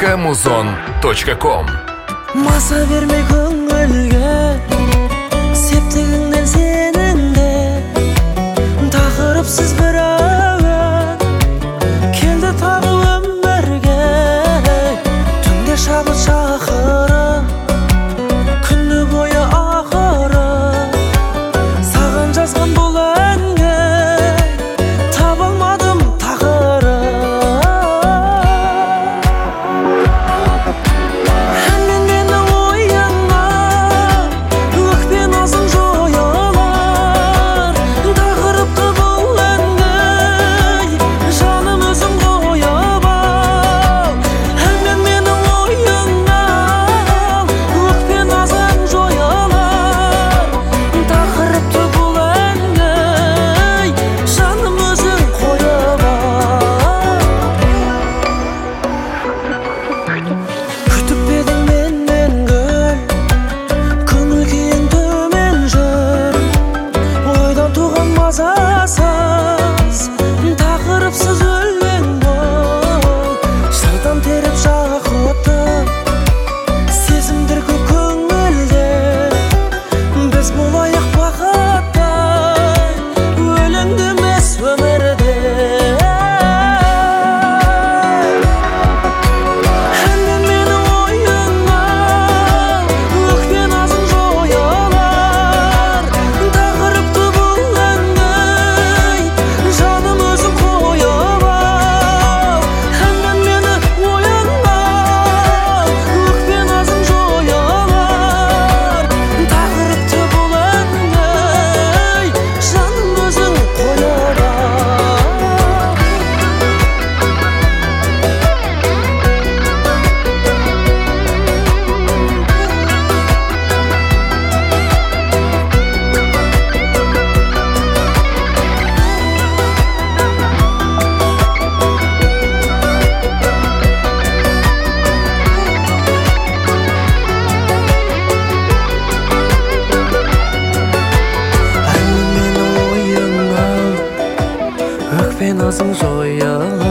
www.muzon.com. Masa vermey көңілге, септігіңнен сенің де тақырыпсыз бір әуен келді тағы өмірге. Түнде шабыт шақыры, күні бойы ақыры, саған жазған бұл әнге таба алмадым тағыры. Мазасыз, тақырыпсыз өлең бол, шырдан теріп жақұтып, сезімдер көп көңілде. Біз болайық бақыттай, өлеңді емес өмірде. Әнмен мені ойыңа, өкпе назың жоялар. Тақырыпты бұл жаным өзің қойып ал. Әнмен мені ойыңа, өкпе назың жоялар. Тақырыпты бұл жаным өзің қойып ал. Өкпе назың жоялар.